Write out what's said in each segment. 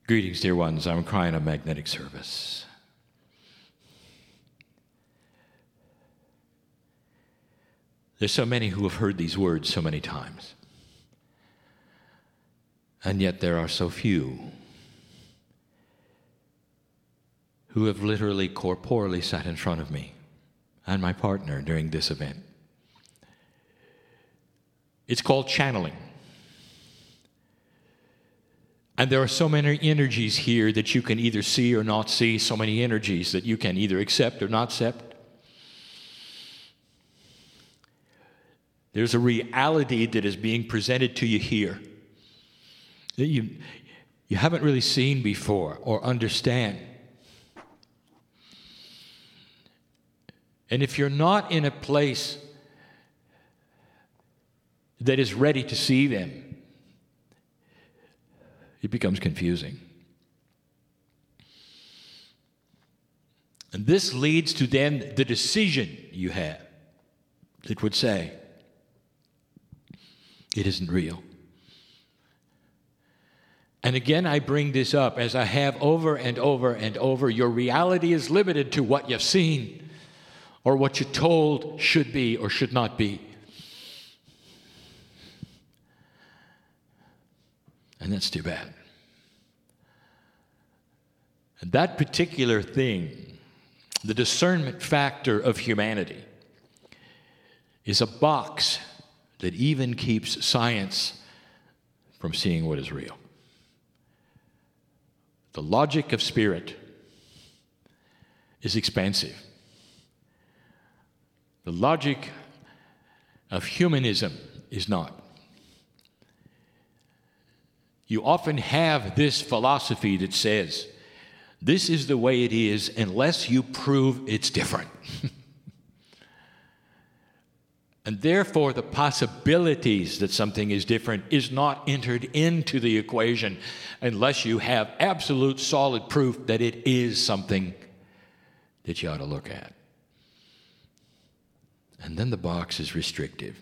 Greetings, dear ones. I'm crying a magnetic service. There's so many who have heard these words so many times. And yet there are so few who have literally corporally sat in front of me and my partner during this event. It's called channeling. And there are so many energies here that you can either see or not see, so many energies that you can either accept or not accept. There's a reality that is being presented to you here that you haven't really seen before or understand. And if you're not in a place that is ready to see them, it becomes confusing. And this leads to then the decision you have that would say, it isn't real. And again, I bring this up as I have over and over and over. Your reality is limited to what you've seen or what you're told should be or should not be. And that's too bad. And that particular thing, the discernment factor of humanity, is a box that even keeps science from seeing what is real. The logic of spirit is expansive. The logic of humanism is not. You often have this philosophy that says, this is the way it is unless you prove it's different. And therefore, the possibilities that something is different is not entered into the equation unless you have absolute solid proof that it is something that you ought to look at. And then the box is restrictive.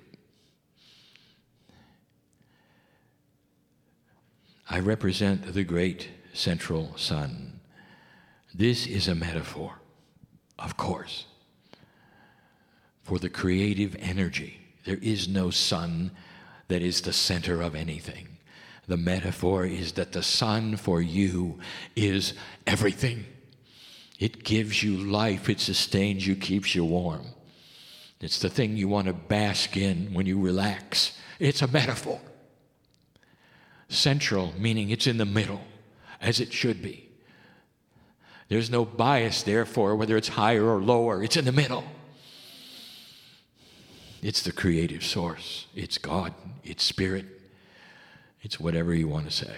I represent the great central sun. This is a metaphor, of course, for the creative energy. There is no sun that is the center of anything. The metaphor is that the sun for you is everything. It gives you life, it sustains you, keeps you warm. It's the thing you want to bask in when you relax. It's a metaphor. Central, meaning it's in the middle, as it should be. There's no bias, therefore, whether it's higher or lower. It's in the middle. It's the creative source. It's God. It's spirit. It's whatever you want to say.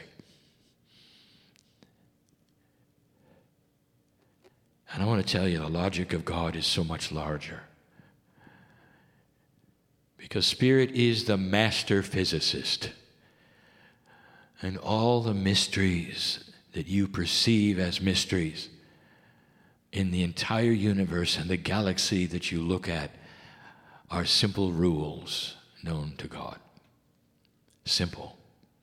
And I want to tell you, the logic of God is so much larger. Because spirit is the master physicist. And all the mysteries that you perceive as mysteries in the entire universe and the galaxy that you look at are simple rules known to God. Simple.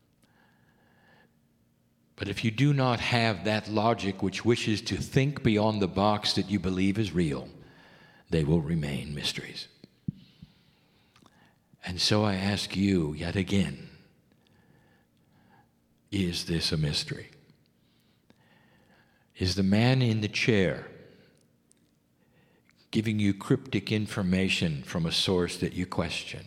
But if you do not have that logic which wishes to think beyond the box that you believe is real, they will remain mysteries. And so I ask you yet again, is this a mystery? Is the man in the chair giving you cryptic information from a source that you question?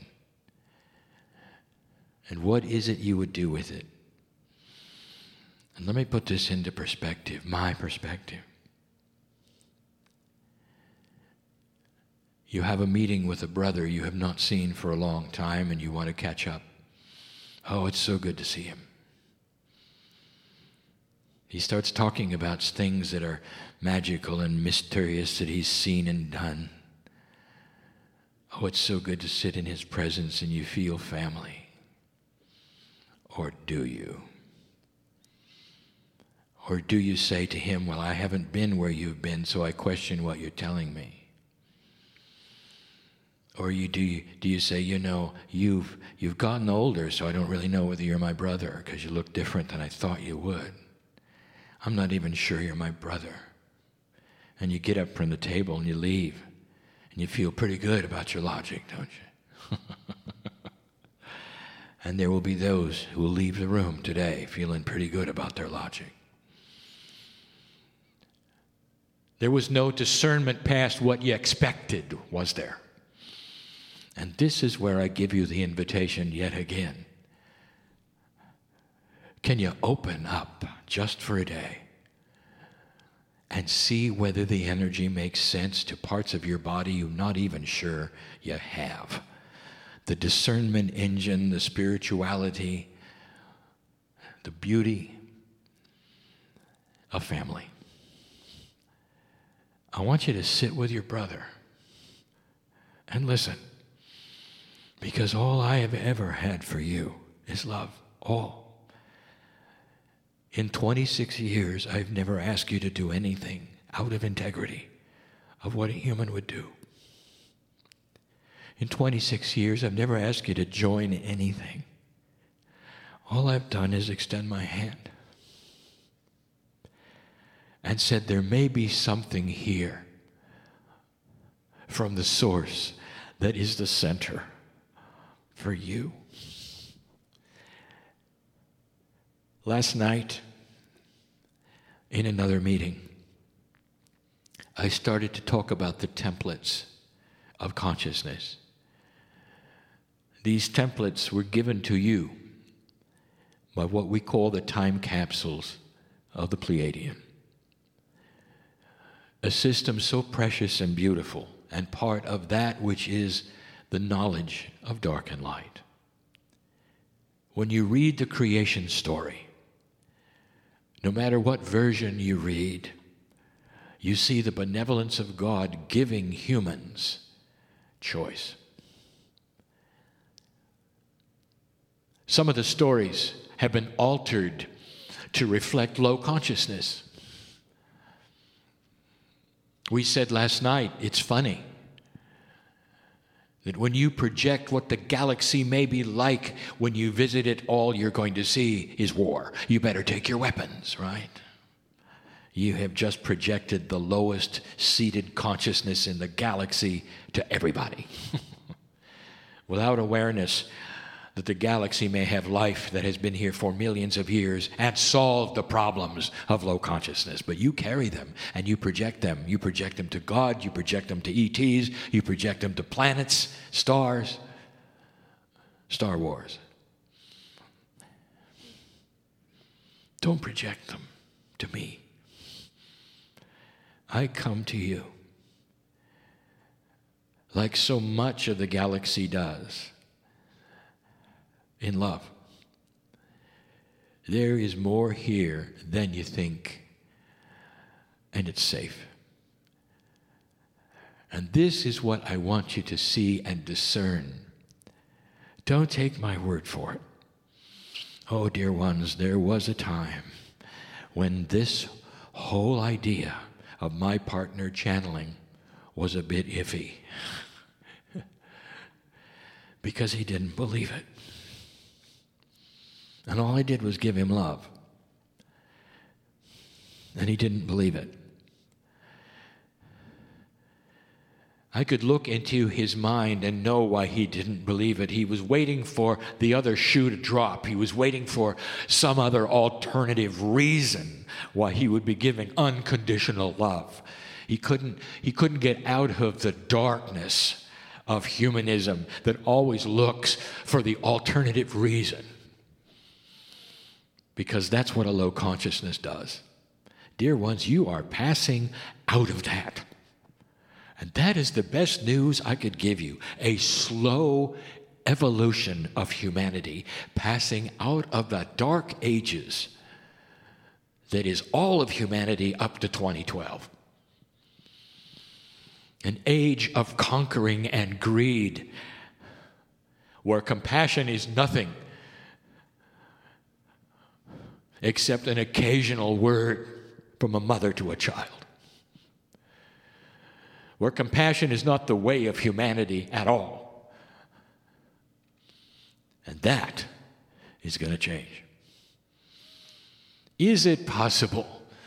And what is it you would do with it? And let me put this into perspective, my perspective. You have a meeting with a brother you have not seen for a long time and you want to catch up. Oh, it's so good to see him. He starts talking about things that are magical and mysterious that he's seen and done. Oh, it's so good to sit in his presence and you feel family. Or do you? Or do you say to him, well, I haven't been where you've been, so I question what you're telling me? Or do you say, you know, you've gotten older, so I don't really know whether you're my brother because you look different than I thought you would. I'm not even sure you're my brother. And you get up from the table and you leave. And you feel pretty good about your logic, don't you? And there will be those who will leave the room today feeling pretty good about their logic. There was no discernment past what you expected, was there? And this is where I give you the invitation yet again. Can you open up just for a day and see whether the energy makes sense to parts of your body you're not even sure you have? The discernment engine, the spirituality, the beauty of family. I want you to sit with your brother and listen, because all I have ever had for you is love, all. In 26 years, I've never asked you to do anything out of integrity of what a human would do. In 26 years, I've never asked you to join anything. All I've done is extend my hand and said there may be something here from the source that is the center for you. Last night, in another meeting, I started to talk about the templates of consciousness. These templates were given to you by what we call the time capsules of the Pleiadian. A system so precious and beautiful, and part of that which is the knowledge of dark and light. When you read the creation story, no matter what version you read, you see the benevolence of God giving humans choice. Some of the stories have been altered to reflect low consciousness. We said last night, it's funny that when you project what the galaxy may be like when you visit it, all you're going to see is war. You better take your weapons, right? You have just projected the lowest seated consciousness in the galaxy to everybody. Without awareness that the galaxy may have life that has been here for millions of years and solved the problems of low consciousness. But you carry them and you project them. You project them to God, you project them to ETs, you project them to planets, stars, Star Wars. Don't project them to me. I come to you like so much of the galaxy does, in love. There is more here than you think, and it's safe. And this is what I want you to see and discern. Don't take my word for it. Oh, dear ones, there was a time when this whole idea of my partner channeling was a bit iffy because he didn't believe it. And all I did was give him love. And he didn't believe it. I could look into his mind and know why he didn't believe it. He was waiting for the other shoe to drop. He was waiting for some other alternative reason why he would be giving unconditional love. He couldn't get out of the darkness of humanism that always looks for the alternative reason. Because that's what a low consciousness does. Dear ones, you are passing out of that. And that is the best news I could give you. A slow evolution of humanity passing out of the dark ages that is all of humanity up to 2012. An age of conquering and greed where compassion is nothing except an occasional word from a mother to a child. Where compassion is not the way of humanity at all. And that is going to change. Is it possible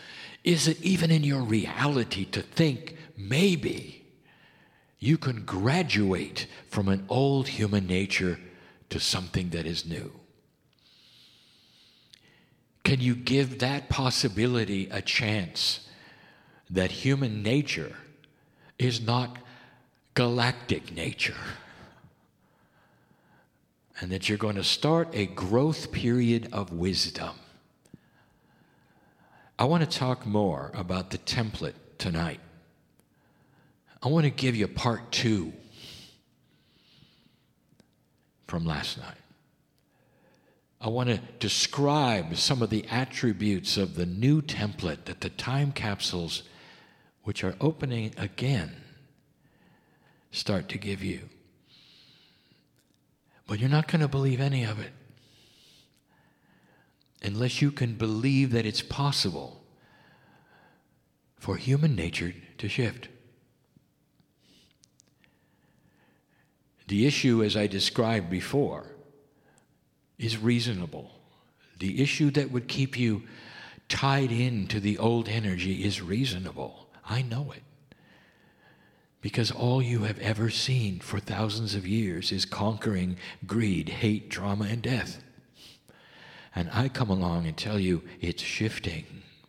Is it even in your reality to think maybe you can graduate from an old human nature to something that is new? Can you give that possibility a chance that human nature is not galactic nature? And that you're going to start a growth period of wisdom. I want to talk more about the template tonight. I want to give you part 2 from last night. I want to describe some of the attributes of the new template that the time capsules, which are opening again, start to give you. But you're not going to believe any of it unless you can believe that it's possible for human nature to shift. The issue, as I described before, is reasonable. The issue that would keep you tied into the old energy is reasonable. I know it. Because all you have ever seen for thousands of years is conquering greed, hate, trauma, and death. And I come along and tell you it's shifting.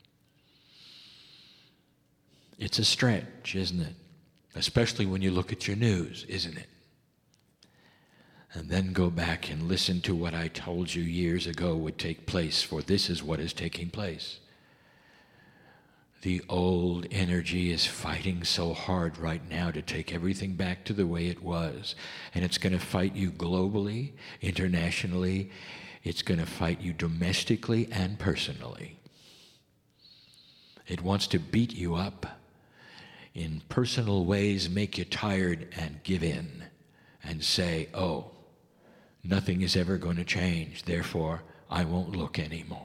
It's a stretch, isn't it? Especially when you look at your news, isn't it? And then go back and listen to what I told you years ago would take place, for this is what is taking place. The old energy is fighting so hard right now to take everything back to the way it was. And it's going to fight you globally, internationally. It's going to fight you domestically and personally. It wants to beat you up in personal ways, make you tired and give in and say, oh, nothing is ever going to change, therefore I won't look anymore.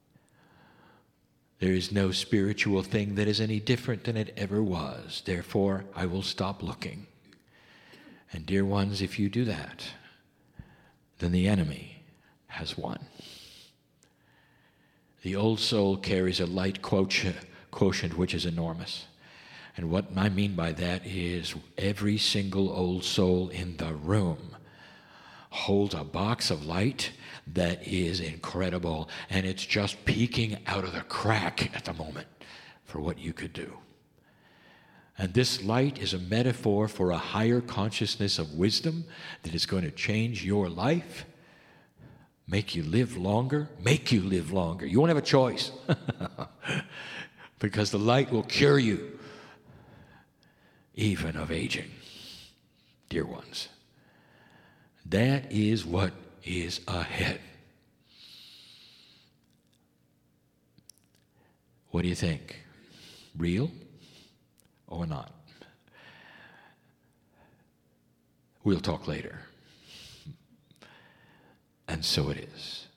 There is no spiritual thing that is any different than it ever was, therefore I will stop looking. And dear ones, if you do that, then the enemy has won. The old soul carries a light quotient which is enormous. And what I mean by that is every single old soul in the room holds a box of light that is incredible, and it's just peeking out of the crack at the moment for what you could do. And this light is a metaphor for a higher consciousness of wisdom that is going to change your life, make you live longer. You won't have a choice because the light will cure you even of aging, dear ones. That is what is ahead. What do you think? Real or not? We'll talk later. And so it is.